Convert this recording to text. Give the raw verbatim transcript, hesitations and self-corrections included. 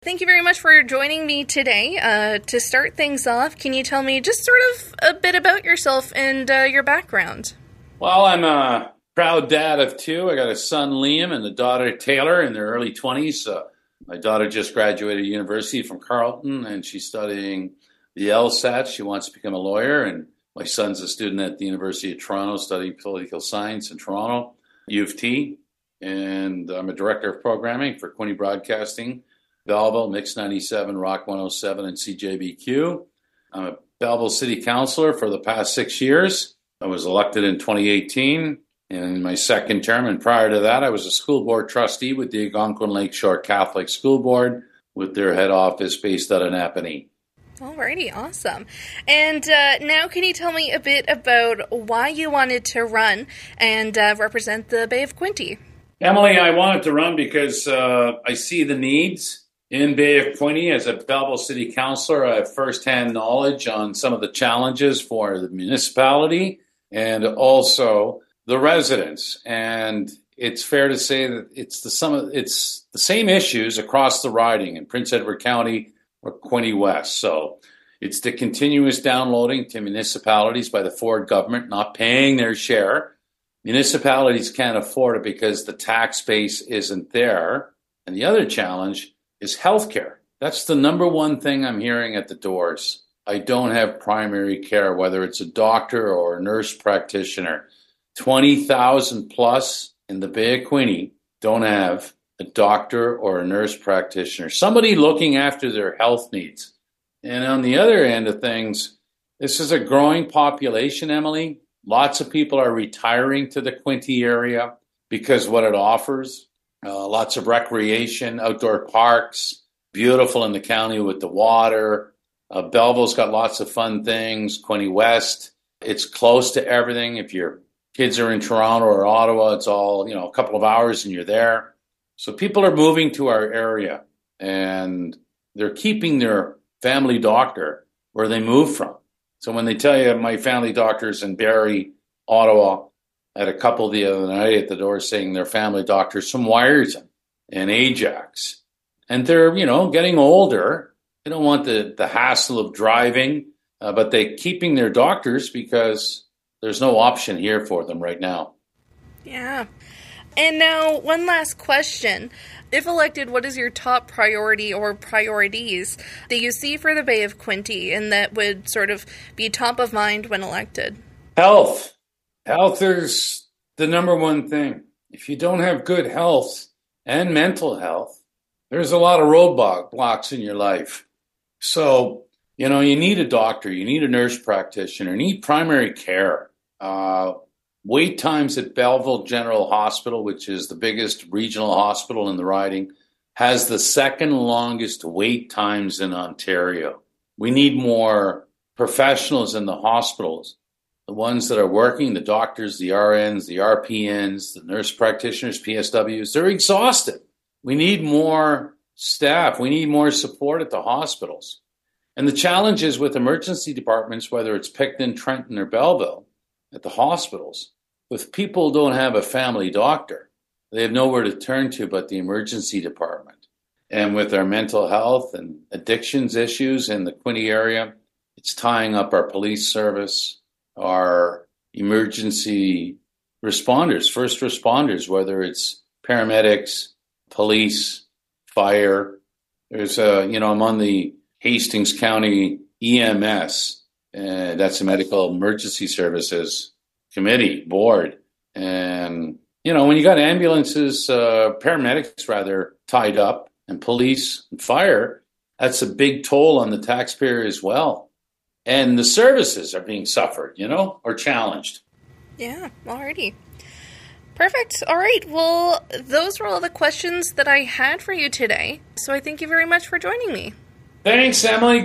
Thank you very much for joining me today. Uh, to start things off, can you tell me just sort of a bit about yourself and uh, your background? Well, I'm a proud dad of two. I got a son, Liam, and a daughter, Taylor, in their early twenties. Uh, my daughter just graduated university from Carleton, and she's studying the LSAT. She wants to become a lawyer, and my son's a student at the University of Toronto, studying political science in Toronto, U of T, and I'm a director of programming for Quinte Broadcasting, Belleville, Mix ninety-seven, Rock one oh seven, and C J B Q. I'm a Belleville City Councilor for the past six years. I was elected in twenty eighteen in my second term, and prior to that, I was a school board trustee with the Algonquin Lakeshore Catholic School Board with their head office based out of Napanee. Alrighty, awesome. And uh, now can you tell me a bit about why you wanted to run and uh, represent the Bay of Quinte? Emily, I wanted to run because uh, I see the needs in Bay of Quinte. As a Belleville City Councilor, I have firsthand knowledge on some of the challenges for the municipality and also the residents. And it's fair to say that it's the some of, it's the same issues across the riding in Prince Edward County or Quinte West. So it's the continuous downloading to municipalities by the Ford government not paying their share. Municipalities can't afford it because the tax base isn't there. And the other challenge is healthcare. That's the number one thing I'm hearing at the doors. I don't have primary care, whether it's a doctor or a nurse practitioner. twenty thousand plus in the Bay of Quinte don't have a doctor or a nurse practitioner, somebody looking after their health needs. And on the other end of things, this is a growing population, Emily. Lots of people are retiring to the Quinte area because what it offers. Uh, lots of recreation, outdoor parks, beautiful in the county with the water. Uh, Belleville's got lots of fun things. Quinte West, it's close to everything. If your kids are in Toronto or Ottawa, it's all, you know, a couple of hours and you're there. So people are moving to our area and they're keeping their family doctor where they moved from. So when they tell you my family doctor's in Barrie, Ottawa, I had a couple the other night at the door saying their family doctor's from Wyerton and Ajax. And they're, you know, getting older. They don't want the, the hassle of driving, uh, but they're keeping their doctors because there's no option here for them right now. Yeah. And now, one last question. If elected, what is your top priority or priorities that you see for the Bay of Quinte and that would sort of be top of mind when elected? Health. Health is the number one thing. If you don't have good health and mental health, there's a lot of roadblocks in your life. So, you know, you need a doctor, you need a nurse practitioner, you need primary care. Uh, wait times at Belleville General Hospital, which is the biggest regional hospital in the riding, has the second longest wait times in Ontario. We need more professionals in the hospitals. The ones that are working, the doctors, the R Ns, the R P Ns, the nurse practitioners, P S Ws, they're exhausted. We need more staff. We need more support at the hospitals. And the challenge is with emergency departments, whether it's Picton, Trenton, or Belleville, at the hospitals, if people don't have a family doctor, they have nowhere to turn to but the emergency department. And with our mental health and addictions issues in the Quinte area, it's tying up our police service, our emergency responders, first responders, whether it's paramedics, police, fire. There's a, you know, I'm on the Hastings County E M S, uh, that's the Medical Emergency Services Committee, board. And, you know, when you got ambulances, uh, paramedics rather, tied up, and police and fire, that's a big toll on the taxpayer as well. And the services are being suffered, you know, or challenged. Yeah, alrighty. Perfect. All right. Well, those were all the questions that I had for you today. So I thank you very much for joining me. Thanks, Emily.